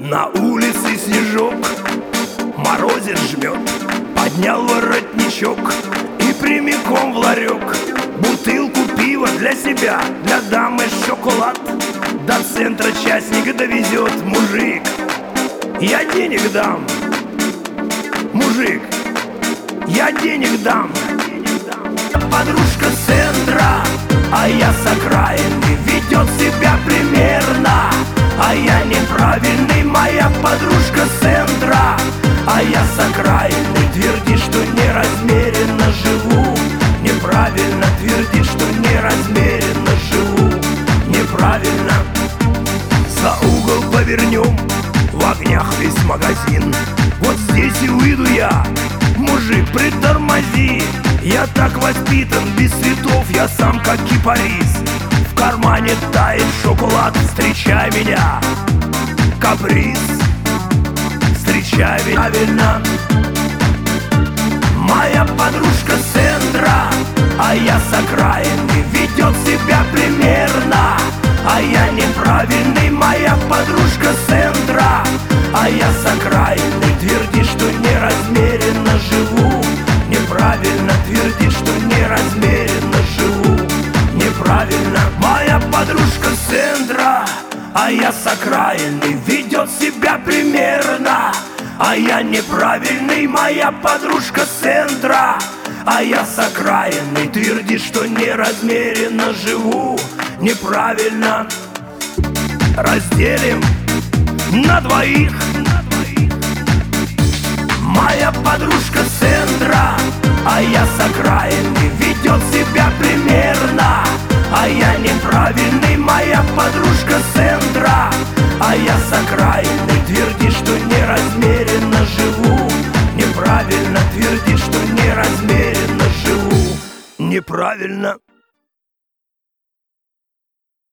На улице снежок, морозец жмет. Поднял воротничок и прямиком в ларек. Бутылку пива для себя, для дамы шоколад. До центра частника довезет мужик. Я денег дам, мужик, я денег дам. Подружка с центра, а я с окраины, ведет себя примерно, а я неправильный. Моя подружка с центра, а я с окраины, твердит, что неразмеренно живу. Неправильно, твердит, что неразмеренно живу. Неправильно. За угол повернем, в огнях весь магазин. Вот здесь и уйду я, мужик, притормози. Я так воспитан, без цветов я сам как кипарис. В кармане тает шоколад, встречай меня, каприз. Встречай меня, правильно. Моя подружка с центра, а я с окраины, ведет себя примерно, а я неправильный. Моя подружка с центра, а я с окраины, твердит, что неразмеренно живу. Неправильно, твердит, что неразмеренно живу. Неправильно. Моя подружка с центра, а я с окраины, ведет себя примерно, а я неправильный. Моя подружка с центра, а я с окраины, твердит, что неразмеренно живу. Неправильно. Разделим на двоих. Моя подружка с центра, а я с окраины, ведет себя примерно, а я неправильный. Моя подружка с центра, а я с окраины, твердит, что неразмеренно живу. Неправильно, твердит, что неразмеренно живу. Неправильно.